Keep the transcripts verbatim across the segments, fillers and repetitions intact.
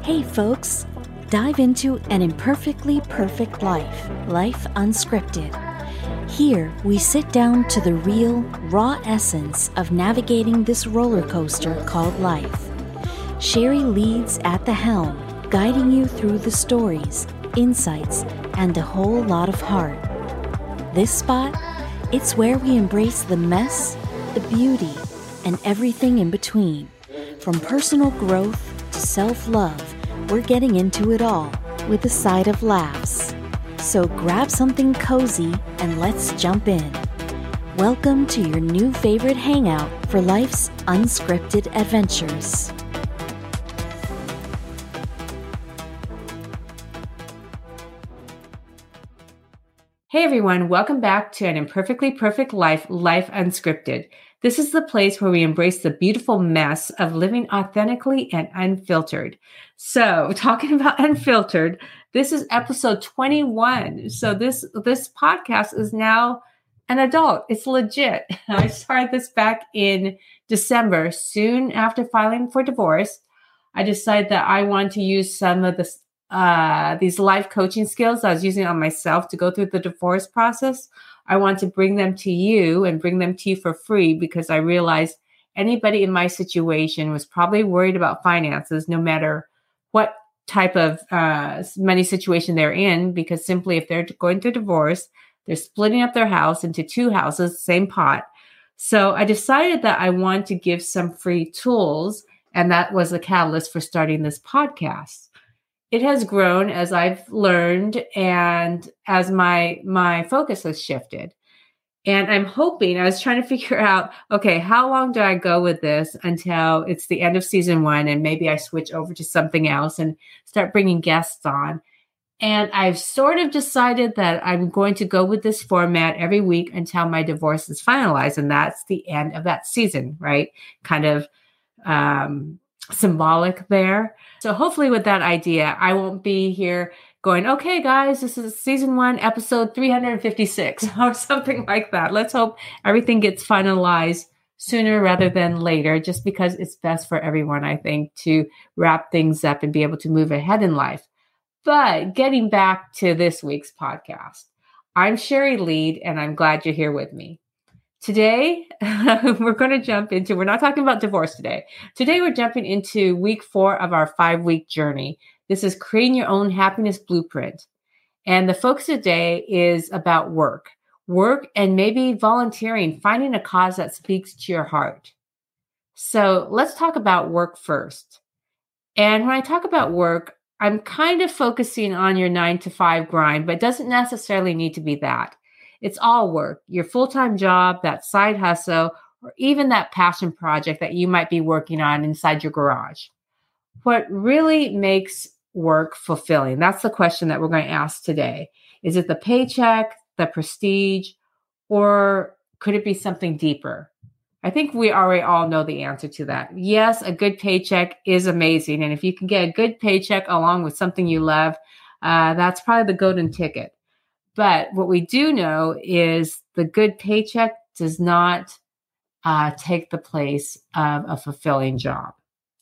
Hey folks, dive into An Imperfectly Perfect Life, Life Unscripted. Here, we sit down to the real, raw essence of navigating this roller coaster called life. Sherry leads at the helm, guiding you through the stories, insights, and a whole lot of heart. This spot, it's where we embrace the mess, the beauty, and everything in between. From personal growth to self-love, we're getting into it all with a side of laughs. So grab something cozy and let's jump in. Welcome to your new favorite hangout for life's unscripted adventures. Hey everyone, welcome back to An Imperfectly Perfect Life, Life Unscripted. This is the place where we embrace the beautiful mess of living authentically and unfiltered. So, talking about unfiltered, this is episode twenty-one. So this, this podcast is now an adult. It's legit. I started this back in December, soon after filing for divorce. I decided that I want to use some of the uh, these life coaching skills I was using on myself to go through the divorce process. I want to bring them to you and bring them to you for free because I realized anybody in my situation was probably worried about finances, no matter what type of uh, money situation they're in, because simply if they're going through divorce, they're splitting up their house into two houses, same pot. So I decided that I want to give some free tools, and that was the catalyst for starting this podcast. It has grown as I've learned and as my my focus has shifted. And I'm hoping, I was trying to figure out, okay, how long do I go with this until it's the end of season one and maybe I switch over to something else and start bringing guests on. And I've sort of decided that I'm going to go with this format every week until my divorce is finalized. And that's the end of that season, right? Kind of um, symbolic there. So hopefully with that idea, I won't be here going, okay, guys, this is season one, episode three hundred fifty-six or something like that. Let's hope everything gets finalized sooner rather than later, just because it's best for everyone, I think, to wrap things up and be able to move ahead in life. But getting back to this week's podcast, I'm Sherry Lead, and I'm glad you're here with me. Today, we're going to jump into, we're not talking about divorce today. Today, we're jumping into week four of our five-week journey. This is creating your own happiness blueprint. And the focus today is about work. Work and maybe volunteering, finding a cause that speaks to your heart. So let's talk about work first. And when I talk about work, I'm kind of focusing on your nine to five grind, but it doesn't necessarily need to be that. It's all work, your full-time job, that side hustle, or even that passion project that you might be working on inside your garage. What really makes work fulfilling? That's the question that we're going to ask today. Is it the paycheck, the prestige, or could it be something deeper? I think we already all know the answer to that. Yes, a good paycheck is amazing. And if you can get a good paycheck along with something you love, uh, that's probably the golden ticket. But what we do know is the good paycheck does not uh, take the place of a fulfilling job.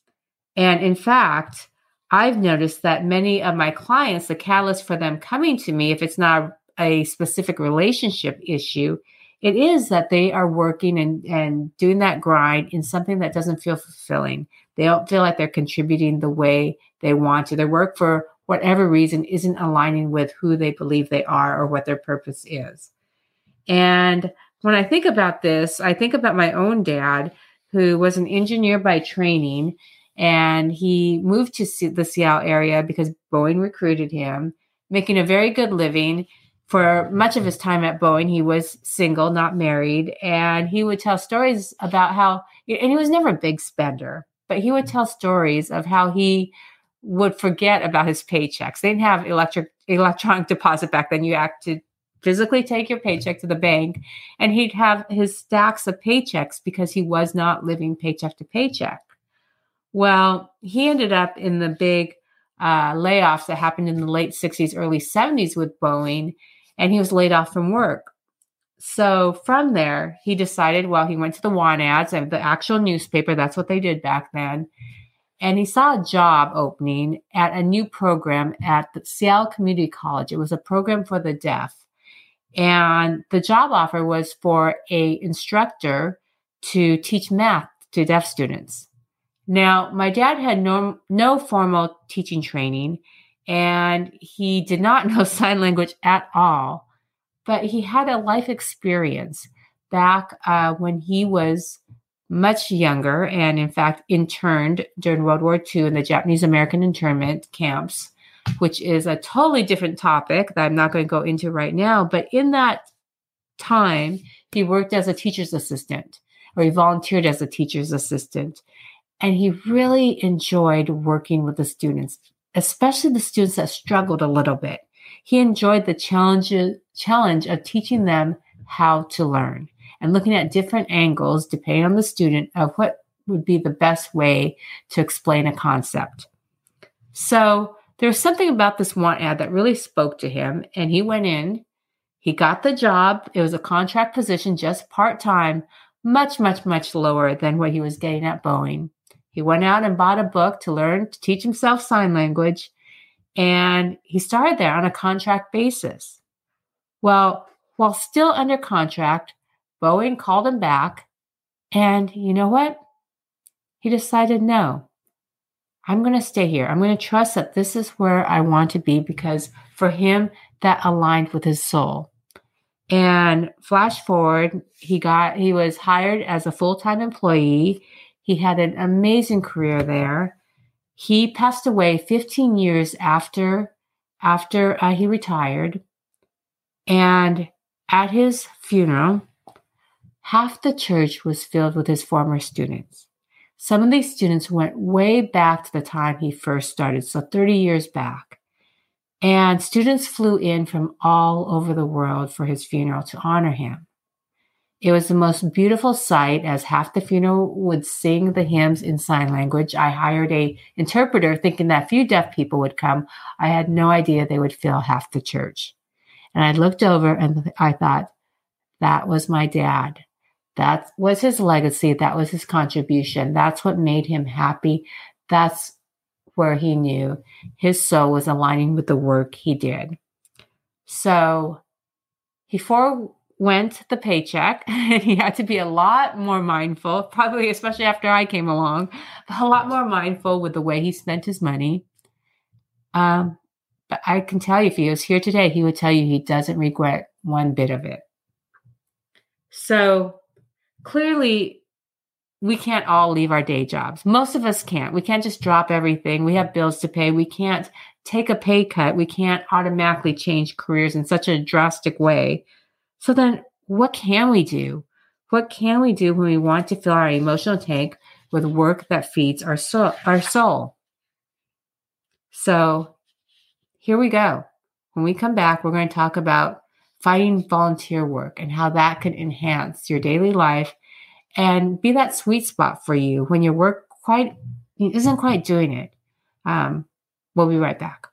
And in fact, I've noticed that many of my clients, the catalyst for them coming to me, if it's not a specific relationship issue, it is that they are working and, and doing that grind in something that doesn't feel fulfilling. They don't feel like they're contributing the way they want to. Their work, for whatever reason, isn't aligning with who they believe they are or what their purpose is. And when I think about this, I think about my own dad, who was an engineer by training, and he moved to the Seattle area because Boeing recruited him, making a very good living. For much of his time at Boeing, he was single, not married, and he would tell stories about how, and he was never a big spender, but he would tell stories of how he would forget about his paychecks. They didn't have electric electronic deposit back then. You had to physically take your paycheck to the bank, and he'd have his stacks of paychecks because he was not living paycheck to paycheck. Well, he ended up in the big uh, layoffs that happened in the late sixties, early seventies with Boeing, and he was laid off from work. So from there, he decided, well, he went to the want ads and the actual newspaper. That's what they did back then. and he saw a job opening at a new program at the Seattle Community College. It was a program for the deaf. And the job offer was for a instructor to teach math to deaf students. Now, my dad had no, no formal teaching training, and he did not know sign language at all, but he had a life experience back uh, when he was much younger and, in fact, interned during World War Two in the Japanese American internment camps, which is a totally different topic that I'm not going to go into right now. But in that time, he worked as a teacher's assistant, or he volunteered as a teacher's assistant. And he really enjoyed working with the students, especially the students that struggled a little bit. He enjoyed the challenge, challenge of teaching them how to learn and looking at different angles, depending on the student, of what would be the best way to explain a concept. So there was something about this want ad that really spoke to him, and he went in, he got the job. It was a contract position, just part-time, much, much, much lower than what he was getting at Boeing. He went out and bought a book to learn to teach himself sign language, and he started there on a contract basis. Well, while still under contract, Boeing called him back, and you know what? He decided, no, I'm going to stay here. I'm going to trust that this is where I want to be, because for him, that aligned with his soul. And flash forward, he got, he was hired as a full-time employee. He had an amazing career there. He passed away fifteen years after, after uh, he retired. And at his funeral, half the church was filled with his former students. Some of these students went way back to the time he first started, so thirty years back. And students flew in from all over the world for his funeral to honor him. It was the most beautiful sight, as half the funeral would sing the hymns in sign language. I hired a interpreter thinking that few deaf people would come. I had no idea they would fill half the church. And I looked over and I thought, that was my dad. That was his legacy. That was his contribution. That's what made him happy. That's where he knew his soul was aligning with the work he did. So he forewent the paycheck, and he had to be a lot more mindful, probably especially after I came along, a lot more mindful with the way he spent his money. Um, but I can tell you, if he was here today, he would tell you he doesn't regret one bit of it. So clearly, we can't all leave our day jobs. Most of us can't. We can't just drop everything. We have bills to pay. We can't take a pay cut. We can't automatically change careers in such a drastic way. So then what can we do? What can we do when we want to fill our emotional tank with work that feeds our soul? Our soul? So here we go. When we come back, we're going to talk about finding volunteer work and how that can enhance your daily life and be that sweet spot for you when your work quite isn't quite doing it. Um, we'll be right back.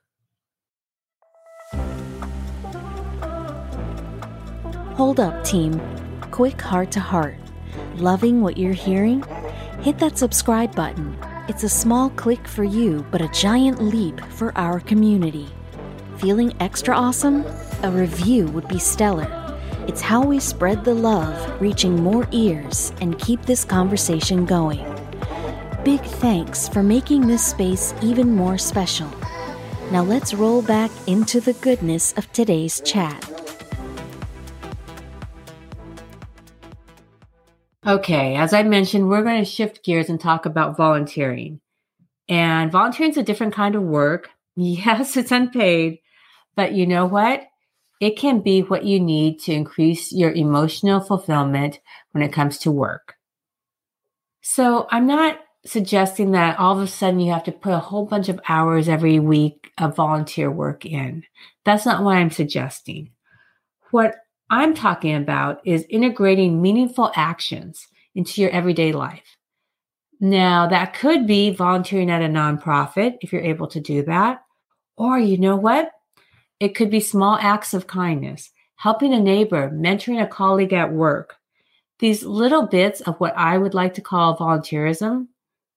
Hold up, team. Quick heart to heart. Loving what you're hearing? Hit that subscribe button. It's a small click for you, but a giant leap for our community. Feeling extra awesome? A review would be stellar. It's how we spread the love, reaching more ears, and keep this conversation going. Big thanks for making this space even more special. Now let's roll back into the goodness of today's chat. Okay, as I mentioned, we're going to shift gears and talk about volunteering. And volunteering is a different kind of work. Yes, it's unpaid, but you know what? It can be what you need to increase your emotional fulfillment when it comes to work. So I'm not suggesting that all of a sudden you have to put a whole bunch of hours every week of volunteer work in. That's not what I'm suggesting. What I'm talking about is integrating meaningful actions into your everyday life. Now, that could be volunteering at a nonprofit if you're able to do that. Or you know what? It could be small acts of kindness, helping a neighbor, mentoring a colleague at work. These little bits of what I would like to call volunteerism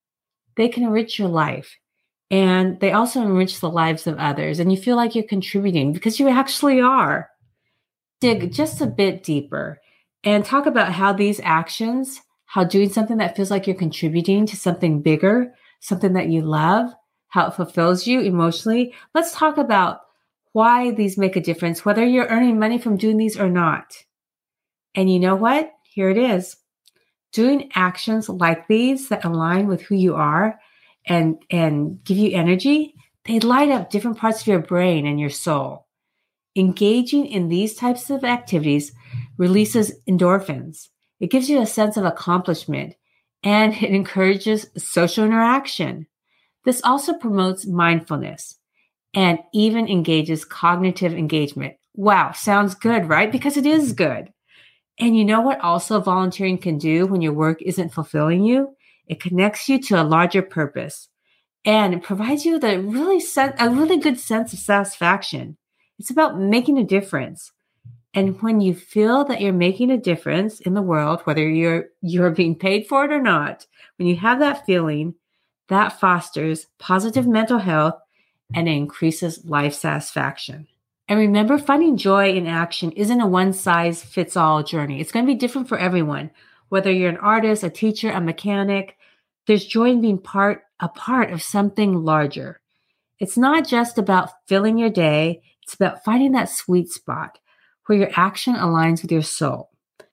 they can enrich your life. And they also enrich the lives of others. And you feel like you're contributing because you actually are. Dig just a bit deeper and talk about how these actions, how doing something that feels like you're contributing to something bigger, something that you love, how it fulfills you emotionally. Let's talk about why these make a difference, whether you're earning money from doing these or not. And you know what? Here it is. Doing actions like these that align with who you are and, and give you energy, they light up different parts of your brain and your soul. Engaging in these types of activities releases endorphins. It gives you a sense of accomplishment and it encourages social interaction. This also promotes mindfulness and even engages cognitive engagement. Wow, sounds good, right? Because it is good. And you know what also volunteering can do when your work isn't fulfilling you? It connects you to a larger purpose and it provides you the really sen- a really good sense of satisfaction. It's about making a difference. And when you feel that you're making a difference in the world, whether you're you're being paid for it or not, when you have that feeling, that fosters positive mental health and it increases life satisfaction. And remember, finding joy in action isn't a one-size-fits-all journey. It's going to be different for everyone. Whether you're an artist, a teacher, a mechanic, there's joy in being part a part of something larger. It's not just about filling your day. It's about finding that sweet spot where your action aligns with your soul.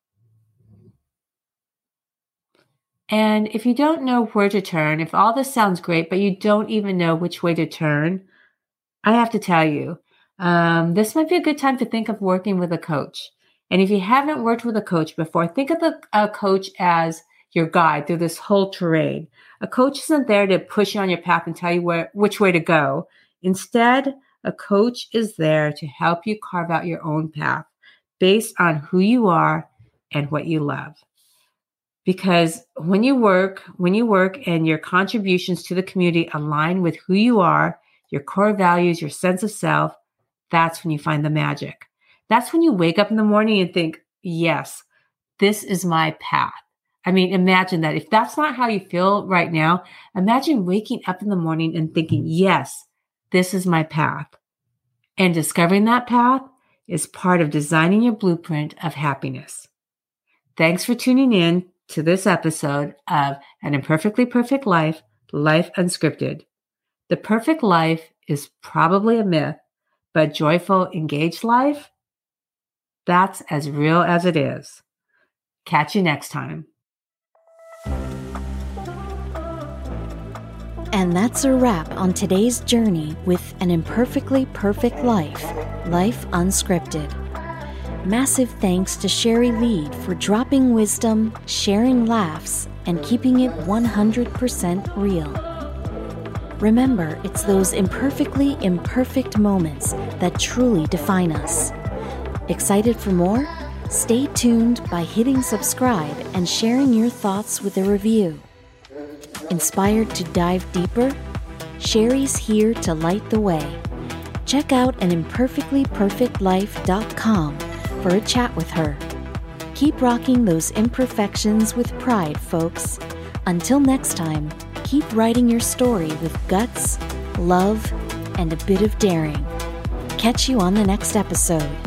And if you don't know where to turn, if all this sounds great, but you don't even know which way to turn, I have to tell you, um, this might be a good time to think of working with a coach. And if you haven't worked with a coach before, think of the, a coach as your guide through this whole terrain. A coach isn't there to push you on your path and tell you where, which way to go. Instead, a coach is there to help you carve out your own path based on who you are and what you love. Because when you work, when you work and your contributions to the community align with who you are, your core values, your sense of self, that's when you find the magic. That's when you wake up in the morning and think, yes, this is my path. I mean, imagine that. If that's not how you feel right now, imagine waking up in the morning and thinking, yes, this is my path. And discovering that path is part of designing your blueprint of happiness. Thanks for tuning in to this episode of An Imperfectly Perfect Life, Life Unscripted. The perfect life is probably a myth, but joyful, engaged life, that's as real as it is. Catch you next time. And that's a wrap on today's journey with An Imperfectly Perfect Life, Life Unscripted. Massive thanks to Sherry Lead for dropping wisdom, sharing laughs, and keeping it one hundred percent real. Remember, it's those imperfectly imperfect moments that truly define us. Excited for more? Stay tuned by hitting subscribe and sharing your thoughts with a review. Inspired to dive deeper? Sherry's here to light the way. Check out an imperfectly perfect life dot com for a chat with her. Keep rocking those imperfections with pride, folks. Until next time, keep writing your story with guts, love, and a bit of daring. Catch you on the next episode.